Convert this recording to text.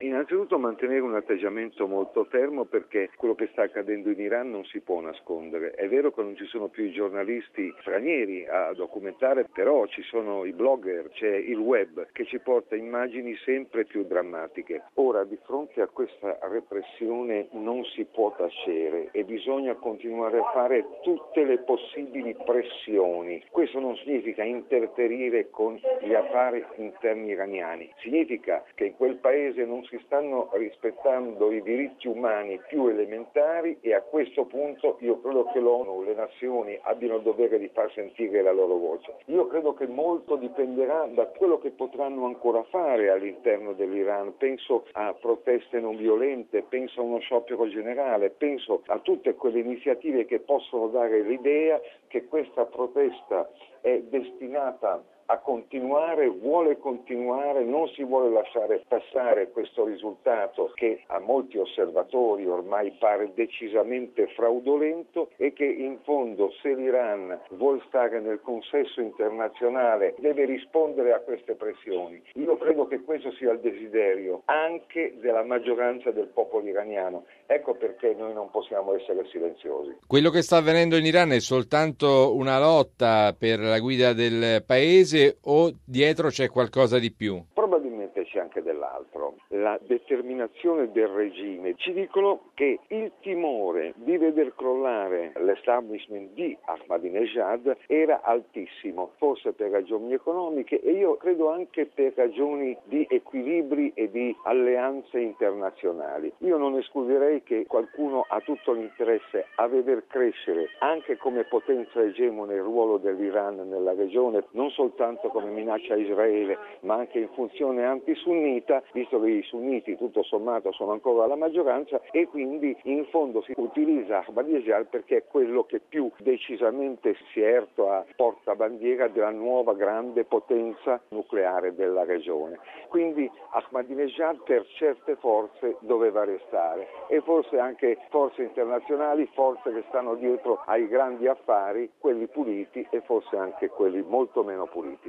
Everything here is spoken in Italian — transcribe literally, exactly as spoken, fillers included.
Innanzitutto mantenere un atteggiamento molto fermo, perché quello che sta accadendo in Iran non si può nascondere. È vero che non ci sono più i giornalisti stranieri a documentare, però ci sono i blogger, c'è il web che ci porta immagini sempre più drammatiche. Ora, di fronte a questa repressione non si può tacere e bisogna continuare a fare tutte le possibili pressioni. Questo non significa interferire con gli affari interni iraniani, significa che in quel paese non si stanno rispettando i diritti umani più elementari e a questo punto io credo che l'ONU, le nazioni abbiano il dovere di far sentire la loro voce. Io credo che molto dipenderà da quello che potranno ancora fare all'interno dell'Iran. Penso a proteste non violente, penso a uno sciopero generale, penso a tutte quelle iniziative che possono dare l'idea che questa protesta è destinata a continuare, vuole continuare, non si vuole lasciare passare questo risultato che a molti osservatori ormai pare decisamente fraudolento e che in fondo, se l'Iran vuole stare nel consesso internazionale, deve rispondere a queste pressioni. Io credo che questo sia il desiderio anche della maggioranza del popolo iraniano. Ecco perché noi non possiamo essere silenziosi. Quello che sta avvenendo in Iran è soltanto una lotta per la guida del paese o dietro c'è qualcosa di più? Probabilmente c'è anche dell'altro. La determinazione del regime. Ci dicono che il timore di veder crollare l'establishment di Ahmadinejad era altissimo, forse per ragioni economiche e io credo anche per ragioni di equilibri e di alleanze internazionali. Io non escluderei che qualcuno ha tutto l'interesse a veder crescere anche come potenza egemone il ruolo dell'Iran nella regione, non soltanto come minaccia a Israele, ma anche in funzione antisunnita, visto che i sunniti tutto sommato sono ancora la maggioranza e quindi in fondo si utilizza Ahmadinejad perché è quello che più decisamente si è erto a portabandiera della nuova grande potenza nucleare della regione. Quindi Ahmadinejad per certe forze doveva restare e forse anche forze internazionali, forze che stanno dietro ai grandi affari, quelli puliti e forse anche quelli molto meno puliti.